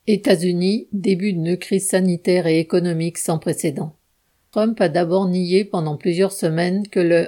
États-Unis, début d'une crise sanitaire et économique sans précédent. Trump a d'abord nié pendant plusieurs semaines que le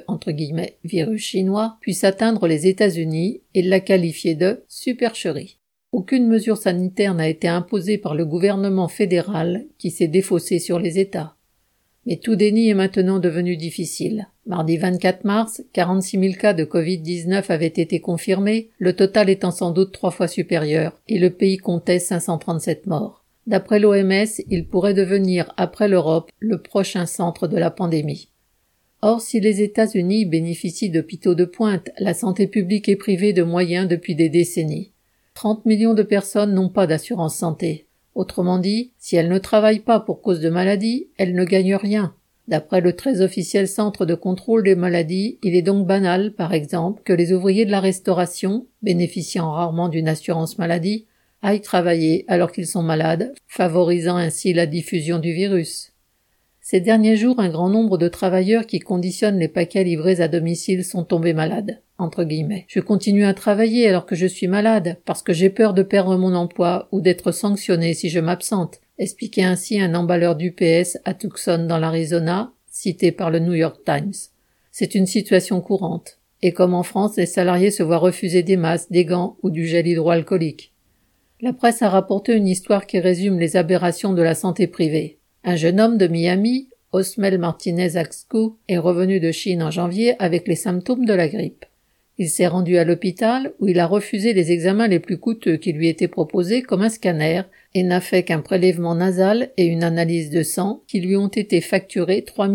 « virus chinois » puisse atteindre les États-Unis et l'a qualifié de « supercherie ». Aucune mesure sanitaire n'a été imposée par le gouvernement fédéral qui s'est défaussé sur les États. Mais tout déni est maintenant devenu difficile. Mardi 24 mars, 46 000 cas de Covid-19 avaient été confirmés, le total étant sans doute 3 fois supérieur, et le pays comptait 537 morts. D'après l'OMS, il pourrait devenir, après l'Europe, le prochain centre de la pandémie. Or, si les États-Unis bénéficient d'hôpitaux de pointe, la santé publique est privée de moyens depuis des décennies. 30 millions de personnes n'ont pas d'assurance santé. Autrement dit, si elles ne travaillent pas pour cause de maladie, elles ne gagnent rien. D'après le très officiel Centre de contrôle des maladies, il est donc banal, par exemple, que les ouvriers de la restauration, bénéficiant rarement d'une assurance maladie, aillent travailler alors qu'ils sont malades, favorisant ainsi la diffusion du virus. Ces derniers jours, un grand nombre de travailleurs qui conditionnent les paquets livrés à domicile sont tombés malades, entre guillemets. Je continue à travailler alors que je suis malade, parce que j'ai peur de perdre mon emploi ou d'être sanctionné si je m'absente, expliquait ainsi un emballeur d'UPS à Tucson dans l'Arizona, cité par le New York Times. C'est une situation courante. Et comme en France, les salariés se voient refuser des masques, des gants ou du gel hydroalcoolique. La presse a rapporté une histoire qui résume les aberrations de la santé privée. Un jeune homme de Miami, Osmel Martinez Axcu, est revenu de Chine en janvier avec les symptômes de la grippe. Il s'est rendu à l'hôpital où il a refusé les examens les plus coûteux qui lui étaient proposés comme un scanner et n'a fait qu'un prélèvement nasal et une analyse de sang qui lui ont été facturés 3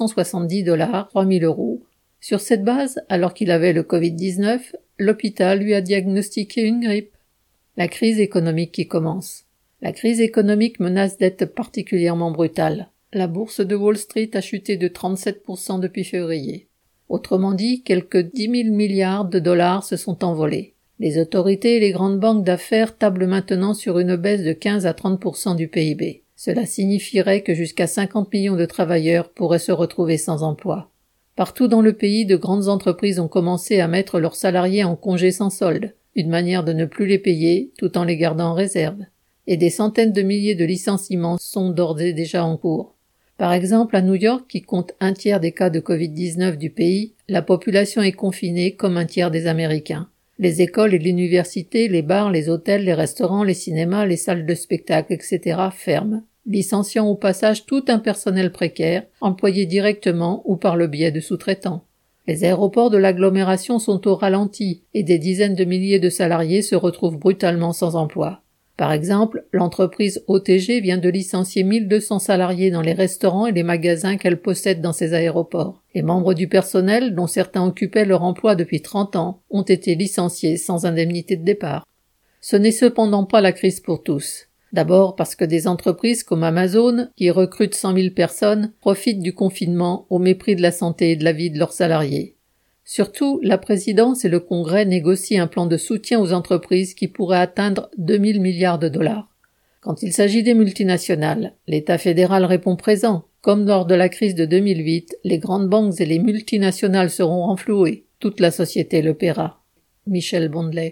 270 $, 3 000 €. Sur cette base, alors qu'il avait le Covid-19, l'hôpital lui a diagnostiqué une grippe. La crise économique qui commence. La crise économique menace d'être particulièrement brutale. La bourse de Wall Street a chuté de 37% depuis février. Autrement dit, quelques 10 000 milliards de dollars se sont envolés. Les autorités et les grandes banques d'affaires tablent maintenant sur une baisse de 15 à 30% du PIB. Cela signifierait que jusqu'à 50 millions de travailleurs pourraient se retrouver sans emploi. Partout dans le pays, de grandes entreprises ont commencé à mettre leurs salariés en congé sans solde, une manière de ne plus les payer tout en les gardant en réserve. Et des centaines de milliers de licenciements sont d'ores et déjà en cours. Par exemple, à New York, qui compte un tiers des cas de Covid-19 du pays, la population est confinée comme un tiers des Américains. Les écoles et l'université, les bars, les hôtels, les restaurants, les cinémas, les salles de spectacle, etc. ferment, licenciant au passage tout un personnel précaire, employé directement ou par le biais de sous-traitants. Les aéroports de l'agglomération sont au ralenti et des dizaines de milliers de salariés se retrouvent brutalement sans emploi. Par exemple, l'entreprise OTG vient de licencier 1200 salariés dans les restaurants et les magasins qu'elle possède dans ses aéroports. Les membres du personnel, dont certains occupaient leur emploi depuis 30 ans, ont été licenciés sans indemnité de départ. Ce n'est cependant pas la crise pour tous. D'abord parce que des entreprises comme Amazon, qui recrutent 100 000 personnes, profitent du confinement au mépris de la santé et de la vie de leurs salariés. Surtout, la présidence et le Congrès négocient un plan de soutien aux entreprises qui pourrait atteindre 2 000 milliards de dollars. Quand il s'agit des multinationales, l'État fédéral répond présent. Comme lors de la crise de 2008, les grandes banques et les multinationales seront renflouées. Toute la société le paiera. Michel Bondelet.